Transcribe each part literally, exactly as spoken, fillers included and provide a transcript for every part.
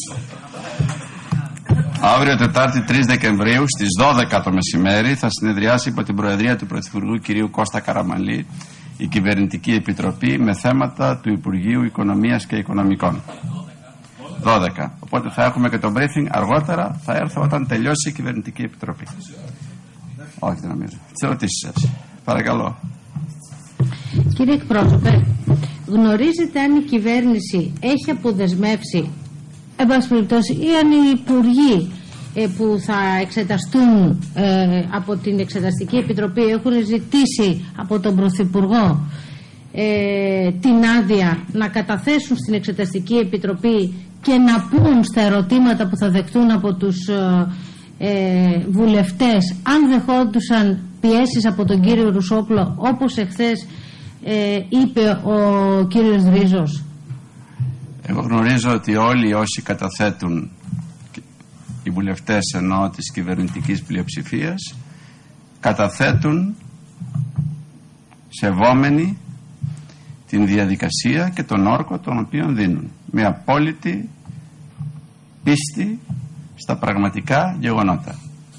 Αύριο Τετάρτη τρεις Δεκεμβρίου στις δώδεκα το μεσημέρι θα συνεδριάσει υπό την Προεδρία του Πρωθυπουργού κ. Κώστα Καραμανλή η Κυβερνητική Επιτροπή με θέματα του Υπουργείου Οικονομίας και Οικονομικών. δώδεκα. Οπότε θα έχουμε και το briefing αργότερα, θα έρθω όταν τελειώσει η Κυβερνητική Επιτροπή. Όχι, δεν νομίζω. Τις ερωτήσεις σας. Παρακαλώ. Κύριε εκπρόσωπε, γνωρίζετε αν η κυβέρνηση έχει αποδεσμεύσει, εν πάση περιπτώσει, ή αν οι υπουργοί ε, που θα εξεταστούν ε, από την Εξεταστική Επιτροπή έχουν ζητήσει από τον Πρωθυπουργό ε, την άδεια να καταθέσουν στην Εξεταστική Επιτροπή και να πούν στα ερωτήματα που θα δεκτούν από τους ε, ε, βουλευτές αν δεχόντουσαν πιέσεις από τον κύριο Ρουσόπουλο, όπως εχθές ε, είπε ο κύριος Δρίζος. Εγώ γνωρίζω ότι όλοι όσοι καταθέτουν, οι βουλευτές εννοώ της κυβερνητικής πλειοψηφίας, καταθέτουν σεβόμενοι την διαδικασία και τον όρκο τον οποίο δίνουν, με απόλυτη πίστη στα πραγματικά γεγονότα.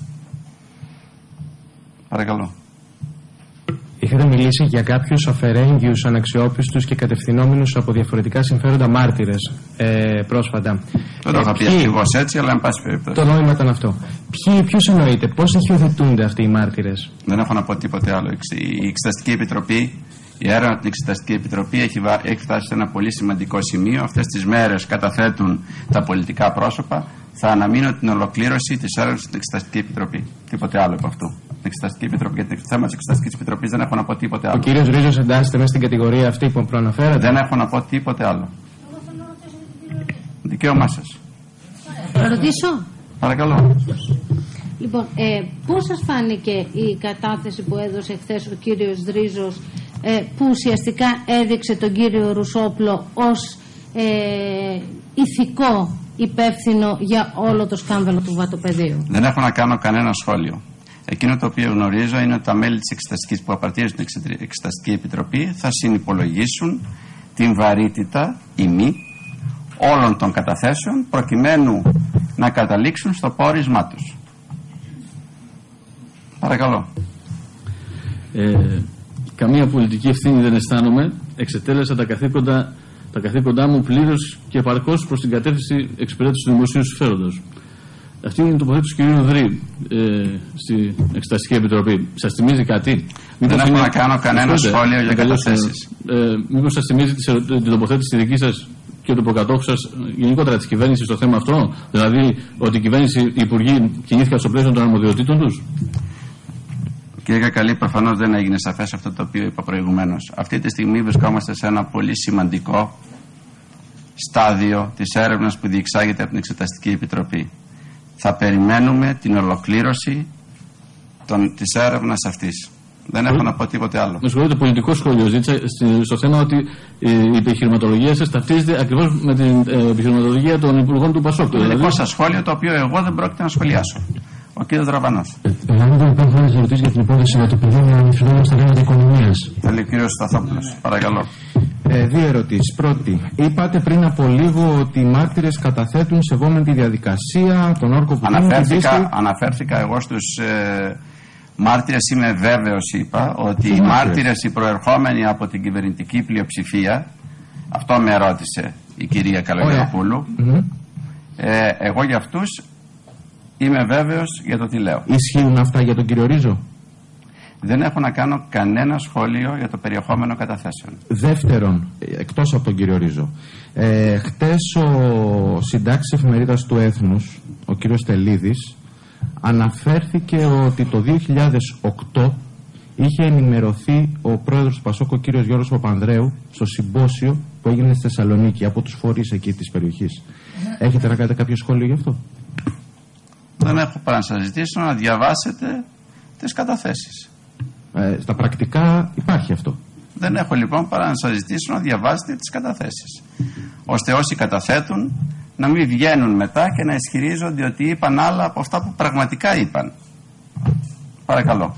Παρακαλώ. Είχατε μιλήσει για κάποιους αφαιρέγγιους, αναξιόπιστους και κατευθυνόμενους από διαφορετικά συμφέροντα μάρτυρες ε, πρόσφατα. Δεν το είχα πει ακριβώς έτσι, αλλά εν πάση περιπτώσει. Το νόημα ήταν αυτό. Ποιοι, ποιους εννοείτε, πώς ηχιοθετούνται αυτοί οι μάρτυρες? Δεν έχω να πω τίποτε άλλο. Η Εξεταστική Επιτροπή, η έρευνα από την Εξεταστική Επιτροπή έχει, έχει φτάσει σε ένα πολύ σημαντικό σημείο. Αυτές τις μέρες καταθέτουν τα πολιτικά πρόσωπα. Θα αναμείνω την ολοκλήρωση της έρευνας στην Εξεταστική Επιτροπή. Τίποτε άλλο από αυτού. Την Εξεταστική Επιτροπή, για το θέμα της Εξεταστικής Επιτροπής δεν έχω να πω τίποτε άλλο. Ο κύριος Ρίζος εντάσσεται μέσα στην κατηγορία αυτή που προαναφέρατε? Δεν έχω να πω τίποτε άλλο. Δικαίωμά σας. Θα ρωτήσω. Παρακαλώ. Λοιπόν, ε, πώς σας φάνηκε η κατάθεση που έδωσε χθες ο κύριος Δρίζος, ε, που ουσιαστικά έδειξε τον κύριο Ρουσόπουλο ως ε, ηθικό υπεύθυνο για όλο το σκάνδαλο του βατοπεδίου? Δεν έχω να κάνω κανένα σχόλιο. Εκείνο το οποίο γνωρίζω είναι ότι τα μέλη της Εξεταστικής που απαρτίζουν στην Εξεταστική Επιτροπή θα συνυπολογίσουν την βαρύτητα ή μη όλων των καταθέσεων προκειμένου να καταλήξουν στο πόρισμά τους. Παρακαλώ. Ε, καμία πολιτική ευθύνη δεν αισθάνομαι. Εξετέλεσα τα καθήκοντα, τα καθήκοντά μου πλήρως και επαρκώς προς την κατεύθυνση εξυπηρέτησης του δημοσίου συμφέροντος. Αυτή είναι η τοποθέτηση του κ. Δρύ ε, στην Εξεταστική Επιτροπή. Σας θυμίζει κάτι? Δεν έχω να κάνω κανένα σχόλιο για καταθέσεις. Ε, μήπως σας θυμίζει την τοποθέτηση τη δική σας και του προκατόχου σας, γενικότερα της κυβέρνησης, στο θέμα αυτό? Δηλαδή ότι η κυβέρνηση, οι υπουργοί κινήθηκαν στο πλαίσιο των αρμοδιοτήτων τους? Κύριε Κακαλή, προφανώς δεν έγινε σαφές αυτό το οποίο είπα προηγουμένως. Αυτή τη στιγμή βρισκόμαστε σε ένα πολύ σημαντικό στάδιο της έρευνας που διεξάγεται από την Εξεταστική Επιτροπή. Θα περιμένουμε την ολοκλήρωση των, της έρευνας αυτής. Δεν έχω να πω τίποτε άλλο. Με συγχωρείτε, πολιτικό σχόλιο ζήτησα στο θέμα ότι η επιχειρηματολογία σας ταυτίζεται ακριβώς με την επιχειρηματολογία των υπουργών του Πασόκ. Το δικό σας σχόλιο, το οποίο εγώ δεν πρόκειται να σχολιάσω. Ο κ. Δραβανός. Εάν δεν υπάρχουν άλλες ερωτήσεις για την υπόθεση για το παιδί να αναφερθούμε στα θέματα οικονομίας. Θέλει ο κ. Σταθόπουλος. Παρακαλώ. Ε, δύο ερωτήσεις. Πρώτη, είπατε πριν από λίγο ότι οι μάρτυρες καταθέτουν σεβόμενη τη διαδικασία, τον όρκο που αναφέρθηκα, αναφέρθηκα εγώ στους ε, μάρτυρες. Είμαι βέβαιος, είπα, ότι οι μάρτυρες, οι προερχόμενοι από την κυβερνητική πλειοψηφία, αυτό με ρώτησε η κυρία Καλογεροπούλου, mm-hmm. ε, εγώ για αυτούς είμαι βέβαιος για το τι λέω. Ισχύουν αυτά για τον κύριο Ρίζο? Δεν έχω να κάνω κανένα σχόλιο για το περιεχόμενο καταθέσεων. Δεύτερον, εκτός από τον κύριο Ρίζο, ε, χτες ο συντάξης εφημερίδας του Έθνους, ο κύριος Τελίδης, αναφέρθηκε ότι το δύο χιλιάδες οκτώ είχε ενημερωθεί ο πρόεδρος του Πασόκ, ο κύριος Γιώργος Παπανδρέου, στο συμπόσιο που έγινε στη Θεσσαλονίκη από τους φορείς εκεί της περιοχής. Έχετε να κάνετε κάποιο σχόλιο γι' αυτό? Δεν έχω παρά να σας ζητήσω να διαβάσετε τις καταθέσεις. Ε, στα πρακτικά υπάρχει αυτό. Δεν έχω λοιπόν παρά να σας ζητήσω να διαβάσετε τις καταθέσεις, ώστε όσοι καταθέτουν να μην βγαίνουν μετά και να ισχυρίζονται ότι είπαν άλλα από αυτά που πραγματικά είπαν. Παρακαλώ.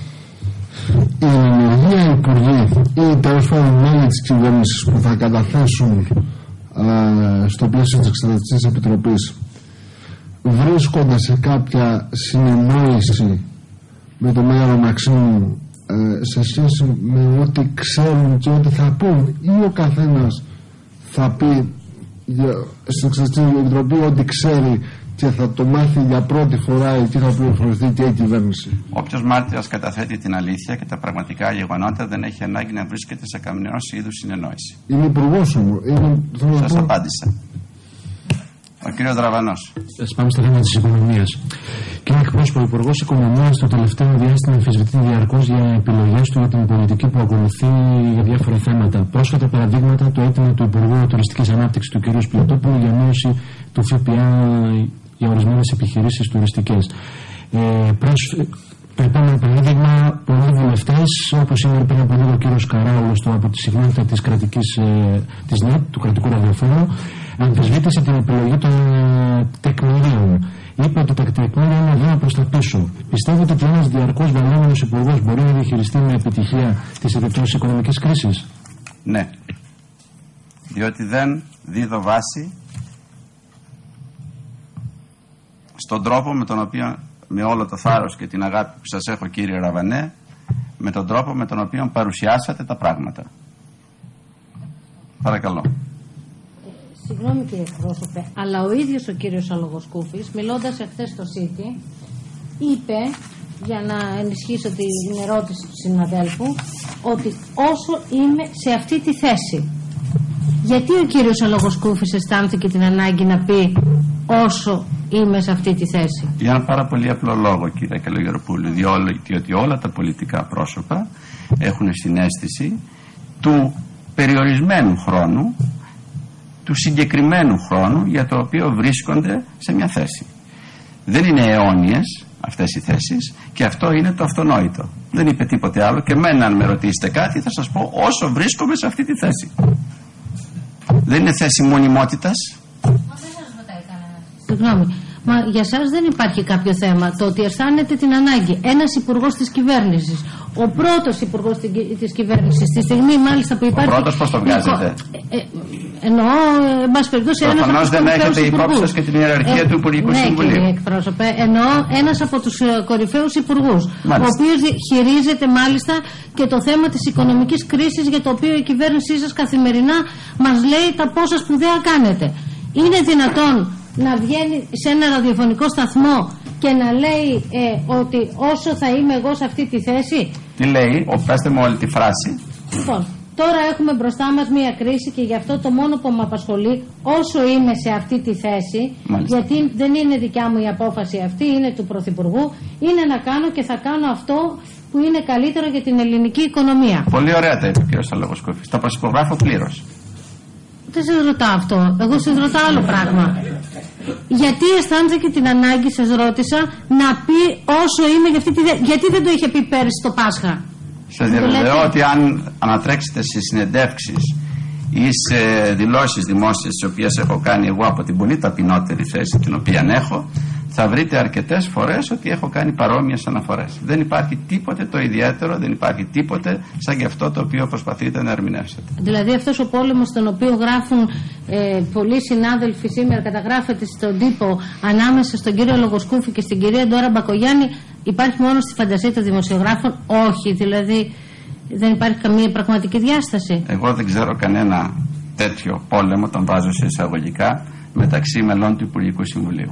Η ενεργεία υπουργοί ή τέλος πάντων μέλη της κυβέρνησης που θα καταθέσουν α, στο πλαίσιο της Εξεταστικής Επιτροπής βρίσκονται σε κάποια συνεννόηση με τον Μέγαρο Μαξίμου ε, σε σχέση με ό,τι ξέρουν και ό,τι θα πούν, ή ο καθένας θα πει για, στην Εξεταστική Επιτροπή ό,τι ξέρει και θα το μάθει για πρώτη φορά εκεί θα πληροφορηθεί και η κυβέρνηση? Όποιος μάρτυρας καταθέτει την αλήθεια και τα πραγματικά γεγονότα δεν έχει ανάγκη να βρίσκεται σε καμιά είδους συνεννόηση. Είμαι υπουργός μου. Σας απάντησα. Ο κύριος Δραβανός. Ας πάμε στο θέμα της οικονομίας. Κύριε εκπρόσωπο, ο Υπουργός Οικονομίας το τελευταίο διάστημα αμφισβητεί διαρκώς για επιλογές του για την πολιτική που ακολουθεί για διάφορα θέματα. Πρόσφατα παραδείγματα το αίτημα του Υπουργού Τουριστικής Ανάπτυξης του κ. Σπιλωτόπουλου για μείωση του ΦΠΑ για ορισμένες επιχειρήσεις τουριστικές. Ε, προσ... Το επόμενο παράδειγμα, πολλοί βουλευτές, όπως σήμερα πριν από λίγο ο κ. Καράουλος από τη συχνότητα της κρατικής, ε, της ΝΕΤ, του κρατικού ραδιοφώνου, αμφισβήτησε την επιλογή των ε, τεκμηρίων. Είπε ότι τα τεκμήρια είναι βήμα προς τα πίσω. Πιστεύετε ότι ένας διαρκώς βαλόμενος υπουργός μπορεί να διαχειριστεί με επιτυχία τις επιπτώσεις οικονομικής κρίσης? Ναι. Διότι δεν δίδω βάση στον τρόπο με τον οποίο, με όλο το θάρρος και την αγάπη που σας έχω κύριε Ραβανέ, με τον τρόπο με τον οποίο παρουσιάσατε τα πράγματα. Παρακαλώ. Συγγνώμη κύριε εκπρόσωπε, αλλά ο ίδιος ο κύριος Αλογοσκούφης, μιλώντας εχθές στο City, είπε, για να ενισχύσω την ερώτηση του συναδέλφου, ότι όσο είμαι σε αυτή τη θέση. Γιατί ο κύριος Αλογοσκούφης αισθάνθηκε την ανάγκη να πει όσο είμαι σε αυτή τη θέση? Για ένα πάρα πολύ απλό λόγο, κύριε Καλογεροπούλου, διότι όλα τα πολιτικά πρόσωπα έχουν συναίσθηση του περιορισμένου χρόνου, του συγκεκριμένου χρόνου για το οποίο βρίσκονται σε μια θέση. Δεν είναι αιώνιες αυτές οι θέσεις και αυτό είναι το αυτονόητο. Δεν είπε τίποτε άλλο και εμένα αν με ρωτήσετε κάτι θα σας πω όσο βρίσκομαι σε αυτή τη θέση. Δεν είναι θέση μονιμότητας. Συγγνώμη, μα για σας δεν υπάρχει κάποιο θέμα το ότι αισθάνεται την ανάγκη ένας υπουργός της κυβέρνησης, ο πρώτος υπουργός της κυβέρνησης, στη στιγμή μάλιστα που υπάρχει. Ο πρώτος πώς το βγάζετε? Ε, ε, εννοώ, εν πάση περιπτώσει, ένας από τους δεν έχετε υπόψη σας και την ιεραρχία ε, του Υπουργικού ναι, Συμβουλίου. Κύριε εκπρόσωπε, εννοώ ένας από τους κορυφαίους υπουργούς, ο οποίος χειρίζεται μάλιστα και το θέμα της οικονομικής κρίσης, για το οποίο η κυβέρνησή σας καθημερινά μας λέει τα πόσα σπουδαία κάνετε. Είναι δυνατόν να βγαίνει σε ένα ραδιοφωνικό σταθμό και να λέει ε, ότι όσο θα είμαι εγώ σε αυτή τη θέση? Τι λέει, πέστε μου όλη τη φράση. Λοιπόν, τώρα έχουμε μπροστά μας μία κρίση και γι' αυτό το μόνο που με απασχολεί, όσο είμαι σε αυτή τη θέση, μάλιστα, γιατί δεν είναι δικιά μου η απόφαση αυτή, είναι του Πρωθυπουργού, είναι να κάνω και θα κάνω αυτό που είναι καλύτερο για την ελληνική οικονομία. Πολύ ωραία τα είπε ο κ. Αλογοσκούφης. Τα προσυπογράφω πλήρως. Δεν σας ρωτάω αυτό. Εγώ σας ρωτάω άλλο πράγμα. Γιατί αισθάνθηκε την ανάγκη, σας ρώτησα, να πει όσο είμαι για αυτή τη θέση? Γιατί δεν το είχε πει πέρυσι το Πάσχα? Σας διαβεβαιώ ότι αν ανατρέξετε σε συνεντεύξεις ή σε δηλώσεις δημόσιες τις οποίες έχω κάνει εγώ από την πολύ ταπεινότερη θέση την οποία έχω, θα βρείτε αρκετές φορές ότι έχω κάνει παρόμοιες αναφορές. Δεν υπάρχει τίποτε το ιδιαίτερο, δεν υπάρχει τίποτε σαν και αυτό το οποίο προσπαθείτε να ερμηνεύσετε. Δηλαδή αυτός ο πόλεμος τον οποίο γράφουν ε, πολλοί συνάδελφοι σήμερα, καταγράφεται στον τύπο ανάμεσα στον κύριο Λογοσκούφη και στην κυρία Ντόρα Μπακογιάννη, υπάρχει μόνο στη φαντασία των δημοσιογράφων? Όχι, δηλαδή δεν υπάρχει καμία πραγματική διάσταση. Εγώ δεν ξέρω κανένα τέτοιο πόλεμο, τον βάζω σε εισαγωγικά, μεταξύ μελών του Υπουργικού Συμβουλίου.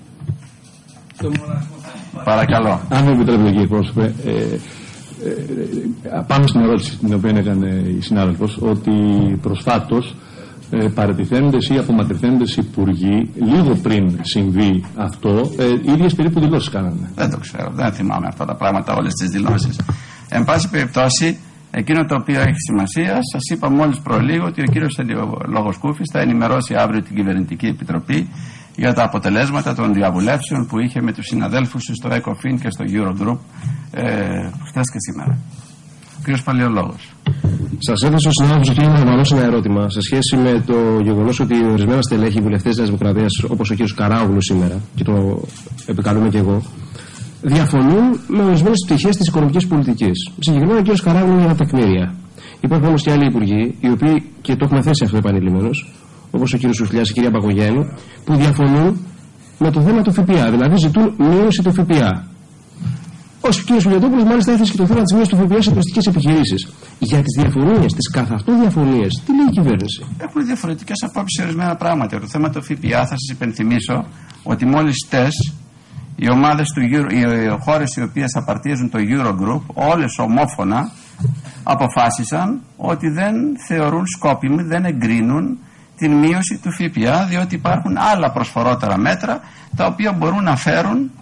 Παρακαλώ. Αν με επιτρέπετε κύριε πρόσωπε, ε, ε, πάνω στην ερώτηση την οποία έκανε η συνάδελφος, ότι προσφάτως ε, παρατηθέντες ή απομακρυνθέντες υπουργοί, λίγο πριν συμβεί αυτό, ε, ίδιες περίπου δηλώσεις κάνανε. Δεν το ξέρω, δεν θυμάμαι αυτά τα πράγματα, όλες τις δηλώσεις. Εν πάση περιπτώσει, εκείνο το οποίο έχει σημασία, σας είπα μόλις προλίγο ότι ο κύριος Λογοσκούφης θα ενημερώσει αύριο την Κυβερνητική Επιτροπή για τα αποτελέσματα των διαβουλεύσεων που είχε με τους συναδέλφους στο ECOFIN και στο Eurogroup ε, χθες και σήμερα. Ο κύριος Παλαιολόγος. Σας έθεσε ο συνάδελφος ο κ. Μαρμανός ένα ερώτημα σε σχέση με το γεγονός ότι ορισμένα στελέχη βουλευτές της Δημοκρατίας, όπως ο κ. Καράογλου σήμερα, και το επικαλούμε και εγώ, διαφωνούν με ορισμένες πτυχές της οικονομικής πολιτικής. Συγκεκριμένα ο κ. Καράογλου για τα τεκμήρια. Υπάρχουν όμως και άλλοι υπουργοί, οι οποίοι, και το έχουμε θέσει αυτό επανειλημμένως, όπως ο κύριος Σουφλιάς και η κυρία Πακογέννου, που διαφωνούν με το θέμα του ΦΠΑ. Δηλαδή ζητούν μείωση του ΦΠΑ. Ο κ. Σουλιατόπουλος μάλιστα έθεσε και το θέμα της μείωσης του ΦΠΑ σε τουριστικές επιχειρήσεις. Για τις διαφωνίες, τις καθ' αυτό διαφωνίες, τι λέει η κυβέρνηση? Έχουν διαφορετικές απόψεις σε ορισμένα πράγματα. Το θέμα του ΦΠΑ, θα σας υπενθυμίσω ότι μόλις χτες οι ομάδες του Euro, οι χώρες οι οποίες απαρτίζουν το Eurogroup, όλες ομόφωνα αποφάσισαν ότι δεν θεωρούν σκόπιμη, δεν εγκρίνουν την μείωση του ΦΠΑ, διότι υπάρχουν άλλα προσφορότερα μέτρα τα οποία μπορούν να φέρουν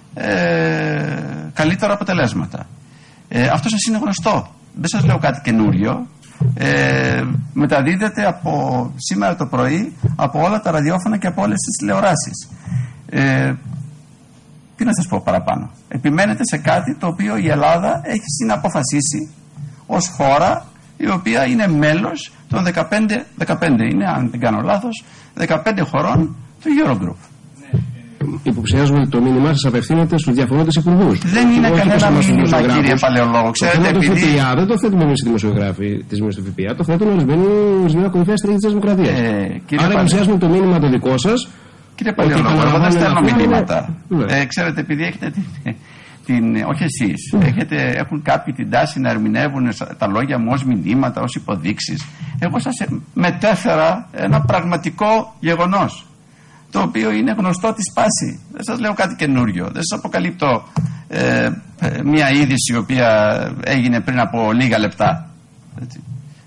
ε, καλύτερα αποτελέσματα. Ε, αυτό σας είναι γνωστό. Δεν σας λέω κάτι καινούριο. Ε, μεταδίδεται από σήμερα το πρωί από όλα τα ραδιόφωνα και από όλες τις τηλεοράσεις. Ε, τι να σας πω παραπάνω? Επιμένετε σε κάτι το οποίο η Ελλάδα έχει συναποφασίσει ως χώρα η οποία είναι μέλος των δεκαπέντε, δεκαπέντε είναι, αν δεν κάνω λάθος, δεκαπέντε χωρών του Eurogroup. Υποψιάζουμε ότι το μήνυμά σας απευθύνεται στους διαφορετικούς υπουργούς. Δεν είναι κανένα μήνυμα, κύριε Παλαιολόγο. Ξέρετε, το επειδή... ΦΠΑ δεν το θέτουμε εμείς οι δημοσιογράφοι της μείωσης του ΦΠΑ, το θέτουν ορισμένα κορυφαία στελέχη της Δημοκρατίας. Ε, Άρα υποψιάζουμε το μήνυμα το δικό σας. Κύριε Παλαιολόγο, εγώ δεν στέλνω μηνύματα. Ε, ξέρετε, επειδή έχετε την, την, όχι εσείς, mm. έχετε, έχουν κάποιοι την τάση να ερμηνεύουν τα λόγια μου ως μηνύματα, ως υποδείξεις. Εγώ σας μετέφερα ένα πραγματικό γεγονός, το οποίο είναι γνωστό τη σπάση. Δεν σας λέω κάτι καινούριο. Δεν σας αποκαλύπτω ε, μια είδηση η οποία έγινε πριν από λίγα λεπτά. Έτσι.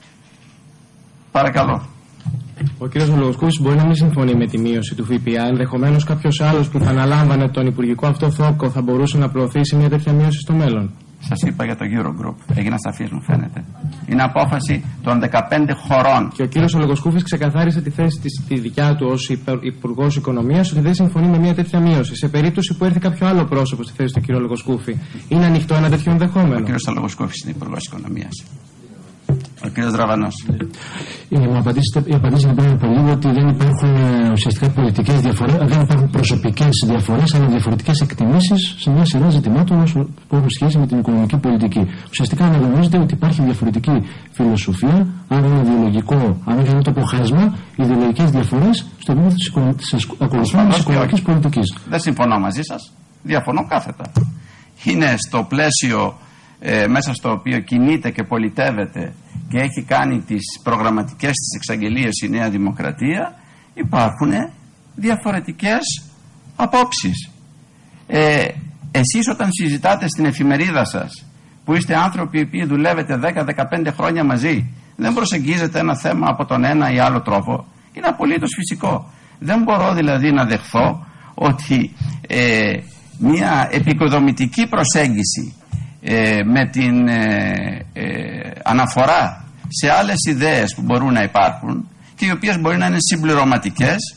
Παρακαλώ. Ο κ. Λογοσκούφης μπορεί να μην συμφωνεί με τη μείωση του ΦΠΑ. Ενδεχομένως κάποιος άλλος που θα αναλάμβανε τον υπουργικό αυτό θόκο θα μπορούσε να προωθήσει μια τέτοια μείωση στο μέλλον. Σας είπα για το Eurogroup. Έγινα σαφής, μου φαίνεται. Είναι απόφαση των δεκαπέντε χωρών. Και ο κύριος Λογοσκούφης ξεκαθάρισε τη θέση της, τη δικιά του ως υπουργός οικονομίας, ότι δεν συμφωνεί με μια τέτοια μείωση. Σε περίπτωση που έρθει κάποιο άλλο πρόσωπο στη θέση του κ. Λογοσκούφη, είναι ανοιχτό ένα τέτοιο ενδεχόμενο? Ο κ. Λογοσκούφης είναι υπουργός οικονομίας. Ο κ. Δραβανός. Για να μου απαντήσετε, απαντήσετε πριν από λίγο ότι δεν υπάρχουν ε, ουσιαστικά πολιτικές διαφορές, δεν υπάρχουν προσωπικές διαφορές, αλλά διαφορετικές εκτιμήσεις σε μια σειρά ζητημάτων που έχουν σχέση με την οικονομική πολιτική. Ουσιαστικά αναγνωρίζεται ότι υπάρχει διαφορετική φιλοσοφία, αν είναι ιδεολογικό, αν είναι το χάσμα, ιδεολογικές διαφορές στο επίπεδο της ακολουθούμενης οικονομικής πολιτικής. Δεν συμφωνώ μαζί σας. Διαφωνώ κάθετα. Είναι στο πλαίσιο ε, μέσα στο οποίο κινείται και πολιτεύεται και έχει κάνει τις προγραμματικές της εξαγγελίες η Νέα Δημοκρατία, υπάρχουν διαφορετικές απόψεις. Ε, εσείς όταν συζητάτε στην εφημερίδα σας, που είστε άνθρωποι που δουλεύετε δέκα με δεκαπέντε χρόνια μαζί, δεν προσεγγίζετε ένα θέμα από τον ένα ή άλλο τρόπο. Είναι απολύτως φυσικό. Δεν μπορώ δηλαδή να δεχθώ ότι ε, μια επικοδομητική προσέγγιση ε, με την ε, ε, αναφορά σε άλλες ιδέες που μπορούν να υπάρχουν και οι οποίες μπορεί να είναι συμπληρωματικές,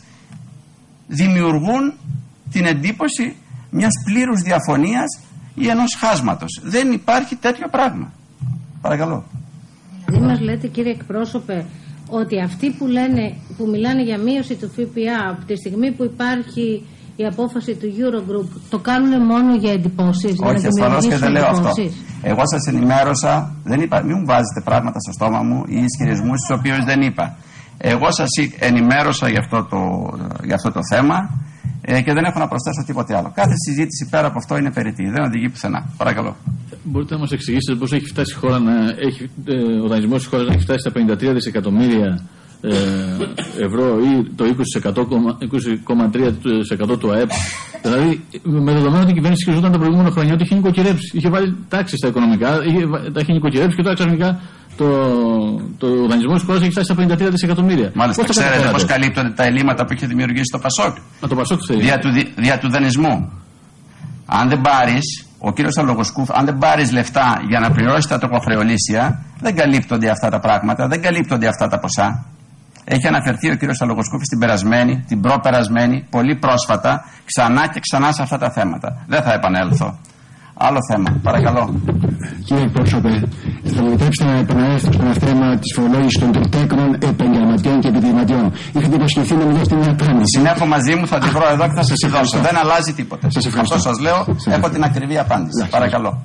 δημιουργούν την εντύπωση μιας πλήρους διαφωνίας ή ενός χάσματος. Δεν υπάρχει τέτοιο πράγμα. Παρακαλώ. Δηλαδή μας λέτε, κύριε εκπρόσωπε, ότι αυτοί που, λένε, που μιλάνε για μείωση του ΦΠΑ από τη στιγμή που υπάρχει η απόφαση του Eurogroup, το κάνουν μόνο για εντυπώσεις? Όχι, ασφαλώς και δεν λέω αυτό. Εγώ σας ενημέρωσα, δεν είπα, μην μου βάζετε πράγματα στο στόμα μου ή ισχυρισμούς στους οποίους δεν είπα. Εγώ σας ενημέρωσα για αυτό το, για αυτό το θέμα ε, και δεν έχω να προσθέσω τίποτε άλλο. Κάθε συζήτηση πέρα από αυτό είναι περιττή, δεν οδηγεί πουθενά. Παρακαλώ. Μπορείτε να μας εξηγήσετε πώς έχει φτάσει η χώρα να έχει, ε, ο δανεισμός της χώρας να έχει φτάσει στα πενήντα τρία δισεκατομμύρια ε, ευρώ ή το είκοσι κόμμα τρία τοις εκατό του ΑΕΠ. Δηλαδή, με δεδομένο ότι η κυβέρνηση χειριζόταν τα προηγούμενα χρόνια ότι είχε νοικοκυρέψει, είχε βάλει τάξη στα οικονομικά, είχε, τα είχε νοικοκυρέψει και τώρα ξαφνικά το, το δανεισμό της χώρας έχει φτάσει στα πενήντα τρία δισεκατομμύρια. Μάλιστα, ξέρετε πώς καλύπτονται τα ελλείμματα που είχε δημιουργήσει το ΠΑΣΟΚ? Α, το ΠΑΣΟΚ θέλει. Δια του, δια του δανεισμού. Αν δεν πάρεις, ο κύριος Αλογοσκούφ, αν δεν πάρεις λεφτά για να πληρώσεις τα τροχοχρεωλήσια, δεν καλύπτονται αυτά τα πράγματα, δεν καλύπτονται αυτά τα ποσά. Έχει αναφερθεί ο κύριος Αλογοσκούφης την περασμένη, την προπερασμένη, πολύ πρόσφατα, ξανά και ξανά σε αυτά τα θέματα. Δεν θα επανέλθω. Άλλο θέμα, παρακαλώ. Κύριε εκπρόσωπε, θα μου επιτρέψετε να επανέλθω στο θέμα της φορολόγησης των τριτέκνων επαγγελματιών και επιχειρηματιών. Είχατε υποσχεθεί να μου δώσετε μια απάντηση. Συνέχω μαζί μου, θα τη βρω εδώ και θα σας τη δώσω. Δεν αλλάζει τίποτα. Σας ευχαριστώ. Αυτό σας λέω, έχω την ακριβή απάντηση. Παρακαλώ.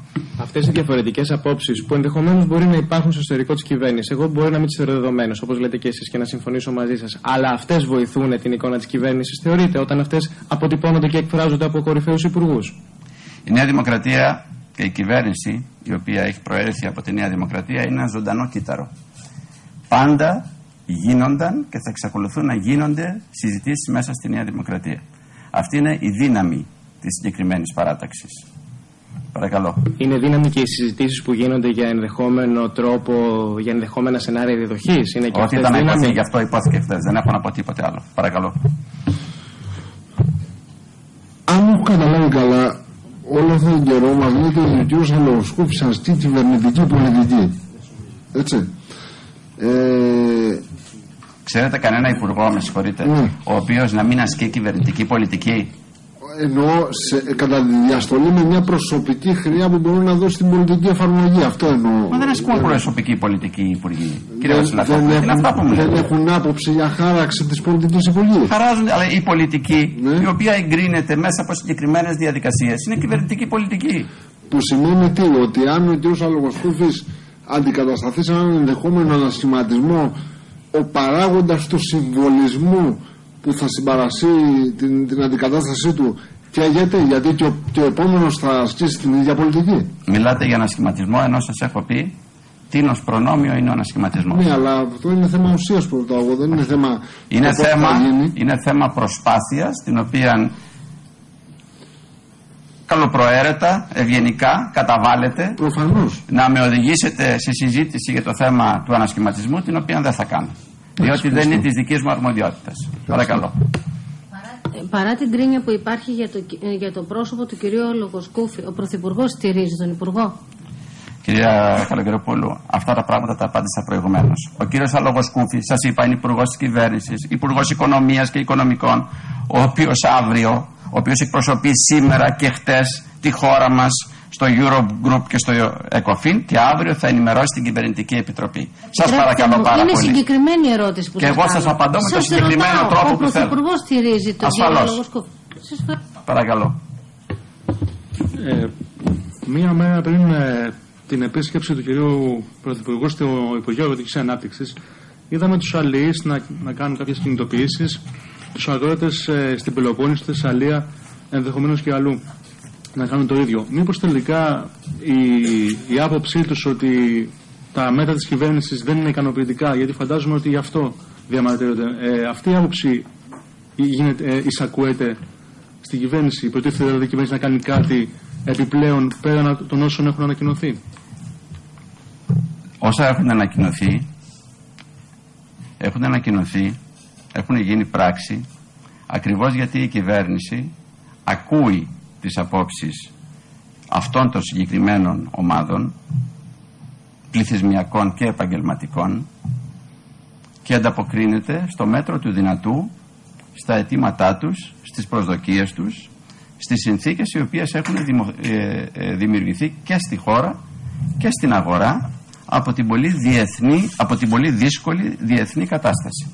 αυτές οι διαφορετικές απόψεις που ενδεχομένως μπορεί να υπάρχουν στο εσωτερικό της κυβέρνησης, εγώ μπορεί να μην τις θεωρώ δεδομένες, όπως λέτε και εσείς, και να συμφωνήσω μαζί σας, αλλά αυτές βοηθούν την εικόνα της κυβέρνησης, θεωρείτε, όταν αυτές αποτυπώνονται και εκφράζονται από κορυφαίους υπουργούς? Η Νέα Δημοκρατία και η κυβέρνηση, η οποία έχει προέρθει από τη Νέα Δημοκρατία, είναι ένα ζωντανό κύτταρο. Πάντα γίνονταν και θα εξακολουθούν να γίνονται συζητήσεις μέσα στη Νέα Δημοκρατία. Αυτή είναι η δύναμη της συγκεκριμένης παράταξης. Παρακαλώ. Είναι δύναμη και οι συζητήσεις που γίνονται για ενδεχόμενο τρόπο, για ενδεχόμενα σενάρια διαδοχής? Είναι και όχι, ήταν υπόθεση, γι' αυτό υπόθηκε χθες. Δεν έχω να πω τίποτε άλλο. Παρακαλώ. Αν έχω καταλάβει καλά, όλο αυτόν τον καιρό μας λέτε ότι ο κ. Αλογοσκούφης ασκεί κυβερνητική πολιτική. Έτσι. Ε... Ξέρετε κανένα υπουργό, με συγχωρείτε, ναι. ο οποίος να μην ασκεί κυβερνητική πολιτική? Εννοώ σε, κατά τη διαστολή με μια προσωπική χρειά που μπορούν να δώσει στην πολιτική εφαρμογή. Αυτό εννοώ. Μα δεν ασκούν προσωπική πολιτική οι υπουργοί. Κύριε Βασιλακόπουλο, δεν, τι είναι αυτά που μου λέτε? Δεν έχουν άποψη για χάραξη της πολιτικής υπουργής. Χαράζονται, αλλά η πολιτική, ναι. η οποία εγκρίνεται μέσα από συγκεκριμένες διαδικασίες, είναι κυβερνητική πολιτική. Που σημαίνει τι? Ότι αν ο κ. Αλογοσκούφης αντικατασταθεί σε έναν ενδεχόμενο ανασχηματισμό, ο παράγοντας του συμβολισμού που θα συμπαρασύει την, την αντικατάστασή του καίγεται, γιατί και ο, και ο επόμενος θα ασκήσει την ίδια πολιτική. Μιλάτε για ανασχηματισμό, ενώ σας έχω πει τίνος προνόμιο είναι ο ανασχηματισμός. Ναι, αλλά αυτό είναι θέμα ουσίας που ρωτάω εγώ, δεν είναι θέμα. Είναι θέμα, είναι θέμα προσπάθειας, την οποία καλοπροαίρετα, ευγενικά καταβάλλετε. Προφανώς. Να με οδηγήσετε σε συζήτηση για το θέμα του ανασχηματισμού, την οποία δεν θα κάνω. Διότι δεν είναι της δικής μου αρμοδιότητας. Παρακαλώ. Παρά, παρά την κρίνια που υπάρχει για το, για το πρόσωπο του κυρίου Αλογοσκούφη, ο Πρωθυπουργός στηρίζει τον Υπουργό? Κυρία Καλογεροπούλου, αυτά τα πράγματα τα απάντησα προηγουμένως. Ο κύριος Αλογοσκούφη, σας είπα, είναι υπουργός της κυβέρνησης, υπουργός οικονομίας και οικονομικών, ο οποίος αύριο, ο οποίος εκπροσωπεί σήμερα και χτες τη χώρα μας στο Eurogroup και στο ECOFIN, και αύριο θα ενημερώσει την Κυβερνητική Επιτροπή. Σας παρακαλώ πάρα είναι πολύ. Είναι συγκεκριμένη ερώτηση που και σας εγώ σας απαντώ με τον συγκεκριμένο ρωτάω, τρόπο ο που θέλω. Ο Πρωθυπουργός στηρίζει τον κύριο Αλογοσκούφη? Παρακαλώ. Ε, μία μέρα πριν ε, την επίσκεψη του κυρίου Πρωθυπουργού στο Υπουργείο Αγροτικής Ανάπτυξης, είδαμε τους αλληλείς να, να κάνουν κάποιες κινητοποιήσεις, τους αγρότες ε, στην Πελοπόννησο, στη Θεσσαλία, ενδεχομένως και αλλού, να κάνουν το ίδιο. Μήπως τελικά η, η άποψή τους ότι τα μέτρα της κυβέρνησης δεν είναι ικανοποιητικά, γιατί φαντάζομαι ότι γι' αυτό διαμαρτύρονται, ε, αυτή η άποψη γίνεται, ε, εισακούεται στην κυβέρνηση? Προτίθεται δηλαδή η κυβέρνηση να κάνει κάτι επιπλέον πέραν των όσων έχουν ανακοινωθεί? Όσα έχουν ανακοινωθεί, έχουν ανακοινωθεί, έχουν γίνει πράξη, ακριβώς γιατί η κυβέρνηση ακούει τις απόψεις αυτών των συγκεκριμένων ομάδων, πληθυσμιακών και επαγγελματικών, και ανταποκρίνεται στο μέτρο του δυνατού στα αιτήματά τους, στις προσδοκίες τους, στις συνθήκες οι οποίες έχουν δημο, ε, ε, δημιουργηθεί και στη χώρα και στην αγορά από την πολύ διεθνή, από την πολύ δύσκολη διεθνή κατάσταση.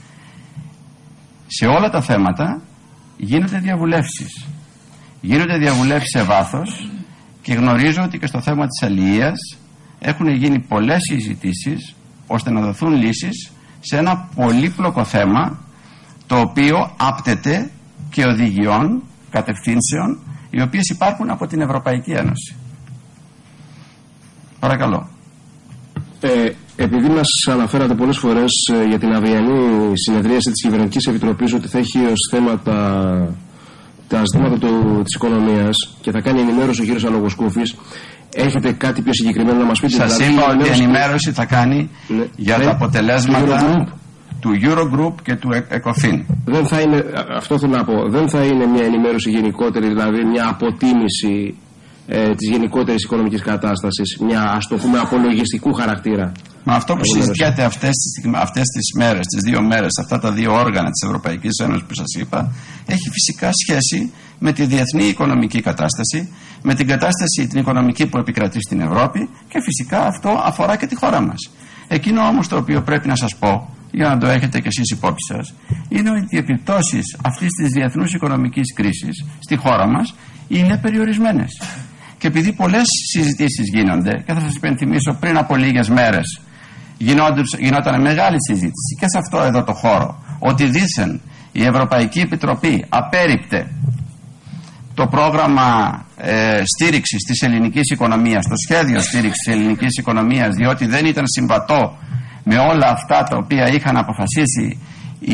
Σε όλα τα θέματα γίνονται διαβουλεύσεις. Γίνονται διαβουλεύσεις σε βάθος, και γνωρίζω ότι και στο θέμα της αλληλείας έχουν γίνει πολλές συζητήσεις ώστε να δοθούν λύσεις σε ένα πολύπλοκο θέμα, το οποίο άπτεται και οδηγιών, κατευθύνσεων, οι οποίες υπάρχουν από την Ευρωπαϊκή Ένωση. Παρακαλώ. Ε, επειδή μας αναφέρατε πολλές φορές ε, για την αυριανή συνεδρίαση της Κυβερνητικής Επιτροπής ότι θα έχει ως θέμα τα, τα ζητήματα του, της οικονομίας και θα κάνει ενημέρωση ο κύριος Αλογοσκούφης, έχετε κάτι πιο συγκεκριμένο να μας πείτε? Σας δηλαδή, είπα ότι η ενημέρωση του... θα κάνει ναι. για ναι. τα αποτελέσματα του Eurogroup και του ECOFIN. Δεν θα είναι, αυτό θέλω να πω, δεν θα είναι μια ενημέρωση γενικότερη, δηλαδή μια αποτίμηση ε, της γενικότερης οικονομικής κατάστασης, μια, ας το πούμε, απολογιστικού χαρακτήρα? Μα αυτό που συζητιέται αυτές τις, αυτές τις μέρες, τις δύο μέρες, αυτά τα δύο όργανα της Ευρωπαϊκής Ένωσης που σας είπα, έχει φυσικά σχέση με τη διεθνή οικονομική κατάσταση, με την κατάσταση την οικονομική που επικρατεί στην Ευρώπη, και φυσικά αυτό αφορά και τη χώρα μας. Εκείνο όμως το οποίο πρέπει να σας πω, για να το έχετε κι εσείς υπόψη σας, είναι ότι οι επιπτώσεις αυτής της διεθνούς οικονομικής κρίσης στη χώρα μας είναι περιορισμένες. Και επειδή πολλές συζητήσεις γίνονται, και θα σας υπενθυμίσω, πριν από λίγες μέρες γινόταν μεγάλη συζήτηση και σε αυτό εδώ το χώρο, ότι δήθεν η Ευρωπαϊκή Επιτροπή απέρριπτε το πρόγραμμα ε, στήριξης της ελληνικής οικονομίας, το σχέδιο στήριξης της ελληνικής οικονομίας, διότι δεν ήταν συμβατό με όλα αυτά τα οποία είχαν αποφασίσει οι,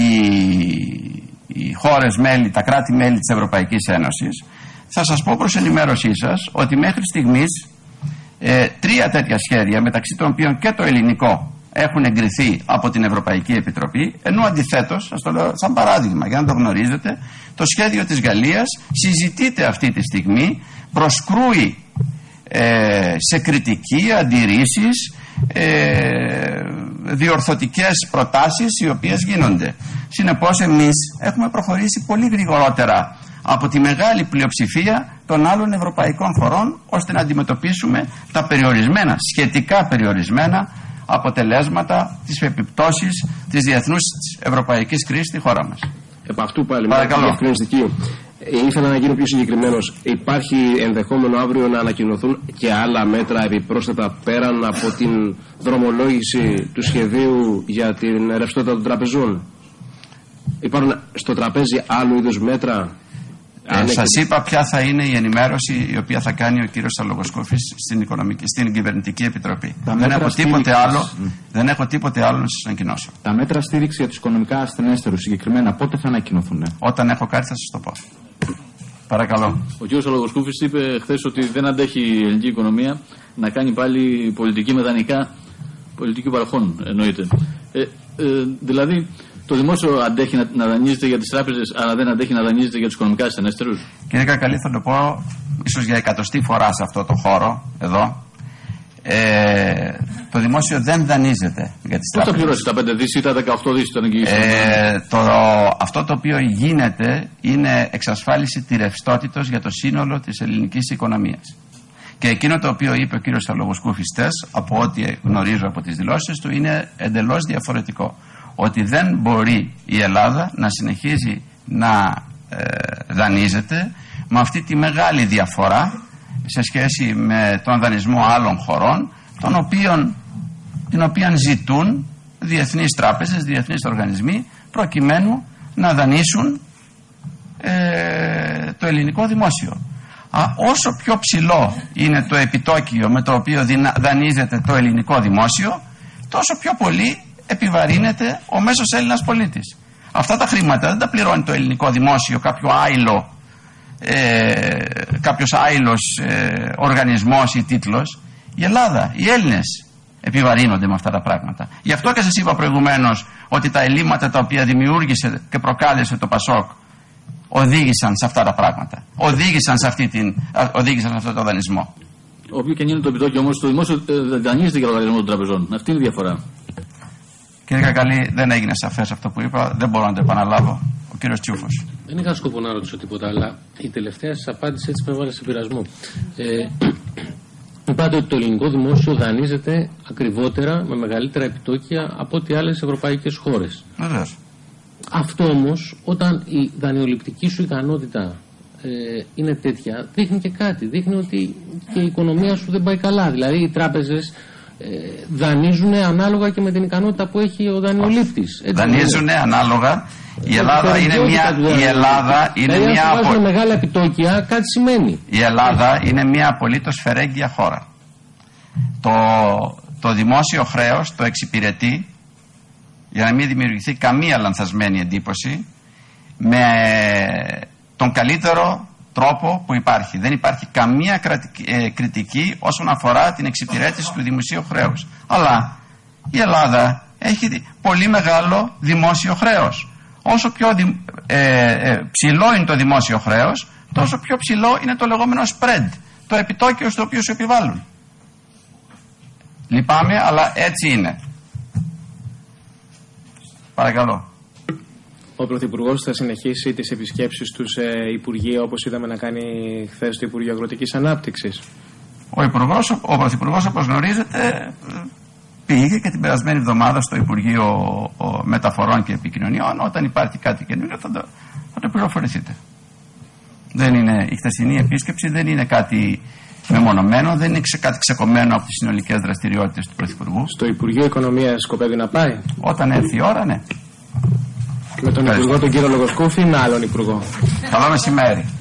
οι χώρες μέλη, τα κράτη-μέλη της Ευρωπαϊκής Ένωσης. Θα σας πω προς ενημέρωσή σας ότι μέχρι στιγμής ε, τρία τέτοια σχέδια, μεταξύ των οποίων και το ελληνικό, έχουν εγκριθεί από την Ευρωπαϊκή Επιτροπή, ενώ αντιθέτως, σας το λέω σαν παράδειγμα για να το γνωρίζετε, το σχέδιο της Γαλλίας συζητείται αυτή τη στιγμή, προσκρούει ε, σε κριτική, αντιρρήσεις, ε, διορθωτικές προτάσεις οι οποίες γίνονται. Συνεπώς εμείς έχουμε προχωρήσει πολύ γρηγορότερα από τη μεγάλη πλειοψηφία των άλλων ευρωπαϊκών χωρών, ώστε να αντιμετωπίσουμε τα περιορισμένα, σχετικά περιορισμένα αποτελέσματα, τις επιπτώσεις της διεθνούς ευρωπαϊκής κρίσης στη χώρα μας. Επ' αυτού πάλι, με διευκρινιστική. Ήθελα να γίνω πιο συγκεκριμένος. Υπάρχει ενδεχόμενο αύριο να ανακοινωθούν και άλλα μέτρα επιπρόσθετα πέραν από την δρομολόγηση του σχεδίου για την ρευστότητα των τραπεζών? Υπάρχουν στο τραπέζι άλλου είδους μέτρα? Ε, σας είπα ποια θα είναι η ενημέρωση η οποία θα κάνει ο κύριος Σαλογοσκούφης στην, οικονομική, στην Κυβερνητική Επιτροπή. Δεν έχω, τίποτε άλλο, mm. δεν έχω τίποτε άλλο να σας ανακοινώσω. Τα μέτρα στήριξη για τους οικονομικά ασθενέστερους συγκεκριμένα πότε θα ανακοινωθούν? Όταν έχω κάτι θα σας το πω. Παρακαλώ. Ο κύριος Σαλογοσκούφης είπε χθες ότι δεν αντέχει η ελληνική οικονομία να κάνει πάλι πολιτική με δανεικά, πολιτική παροχών εννοείται. Ε, ε, δηλαδή το δημόσιο αντέχει να, να δανείζεται για τις τράπεζες, αλλά δεν αντέχει να δανείζεται για τους οικονομικά ασθενέστερους. Κύριε Κακαλή, θα το πω ίσως για εκατοστή φορά σε αυτό το χώρο εδώ. Ε, το δημόσιο δεν δανείζεται για τις τράπεζες. Πώς θα πληρώσει τα πέντε δις ή τα δεκαοκτώ δις των εγγυήσεων? Ε, το, αυτό το οποίο γίνεται είναι εξασφάλιση τη ρευστότητος για το σύνολο της ελληνικής οικονομίας. Και εκείνο το οποίο είπε ο κύριος Σαλογοσκούφης χθες, από ό,τι γνωρίζω από τις δηλώσεις του, είναι εντελώς διαφορετικό. Ότι δεν μπορεί η Ελλάδα να συνεχίζει να ε, δανείζεται με αυτή τη μεγάλη διαφορά σε σχέση με τον δανεισμό άλλων χωρών, τον οποίον, την οποία ζητούν διεθνείς τράπεζες, διεθνείς οργανισμοί, προκειμένου να δανείσουν ε, το ελληνικό δημόσιο. Α, όσο πιο ψηλό είναι το επιτόκιο με το οποίο δανείζεται το ελληνικό δημόσιο, τόσο πιο πολύ επιβαρύνεται ο μέσος Έλληνας πολίτης. Αυτά τα χρήματα δεν τα πληρώνει το ελληνικό δημόσιο, κάποιο άειλο, ε, κάποιος άειλος ε, οργανισμός ή τίτλος. Η Ελλάδα, οι Έλληνες επιβαρύνονται με αυτά τα πράγματα. Γι' αυτό και σας είπα προηγουμένως ότι τα ελλείμματα τα οποία δημιούργησε και προκάλεσε το ΠΑΣΟΚ οδήγησαν σε αυτά τα πράγματα. Οδήγησαν σε, αυτή την, οδήγησαν σε αυτό το δανεισμό. Όποιο και αν είναι το επιτόκιο όμως, το δημόσιο ε, δανείζεται για λογαριασμό των τραπεζών. Αυτή είναι η διαφορά. Κύριε Κακαλή, δεν έγινε σαφές αυτό που είπα, δεν μπορώ να το επαναλάβω. Ο κύριος Τσιούφος. Δεν είχα σκοπό να ρωτήσω τίποτα, αλλά η τελευταία σας απάντηση έτσι με βάλε σε πειρασμό. Ε, είπατε ότι το ελληνικό δημόσιο δανείζεται ακριβότερα, με μεγαλύτερα επιτόκια από ό,τι άλλες ευρωπαϊκές χώρες. Βεβαίως. Αυτό όμως, όταν η δανειοληπτική σου ικανότητα ε, είναι τέτοια, δείχνει και κάτι. Δείχνει ότι και η οικονομία σου δεν πάει καλά. Δηλαδή οι τράπεζες Ε, δανείζουν ανάλογα και με την ικανότητα που έχει ο δανειολήπτης. Δανείζουν ανάλογα. Η Ελλάδα είναι μια, η Ελλάδα είναι δηλαδή, μια αν απο... μεγάλα επιτόκια, κάτι σημαίνει. Η Ελλάδα είναι μια απολύτως φερέγγια χώρα. Το, το δημόσιο χρέος το εξυπηρετεί, για να μην δημιουργηθεί καμία λανθασμένη εντύπωση, με τον καλύτερο τρόπο που υπάρχει. Δεν υπάρχει καμία κρατική, ε, κριτική όσον αφορά την εξυπηρέτηση του δημοσίου χρέους. Αλλά η Ελλάδα έχει πολύ μεγάλο δημόσιο χρέος. Όσο πιο δι, ε, ε, ψηλό είναι το δημόσιο χρέος, τόσο πιο ψηλό είναι το λεγόμενο spread, το επιτόκιο στο οποίο σου επιβάλλουν. Λυπάμαι, αλλά έτσι είναι. Παρακαλώ. Ο Πρωθυπουργός θα συνεχίσει τις επισκέψεις του σε Υπουργεία, όπως είδαμε να κάνει χθες το Υπουργείο Αγροτικής Ανάπτυξης? Ο, Υπουργός, ο Πρωθυπουργός, όπως γνωρίζετε, πήγε και την περασμένη εβδομάδα στο Υπουργείο Μεταφορών και Επικοινωνιών. Όταν υπάρχει κάτι καινούργιο θα το, θα το πληροφορηθείτε. Δεν είναι, η χθεσινή επίσκεψη δεν είναι κάτι μεμονωμένο, δεν είναι ξε, κάτι ξεκομμένο από τις συνολικές δραστηριότητες του Πρωθυπουργού. Στο Υπουργείο Οικονομίας σκοπεύει να πάει? Όταν έρθει η ώρα, ναι. Και με τον Υπουργό τον κύριο Λογοσκούφη ή με άλλον Υπουργό? Καλό μεσημέρι.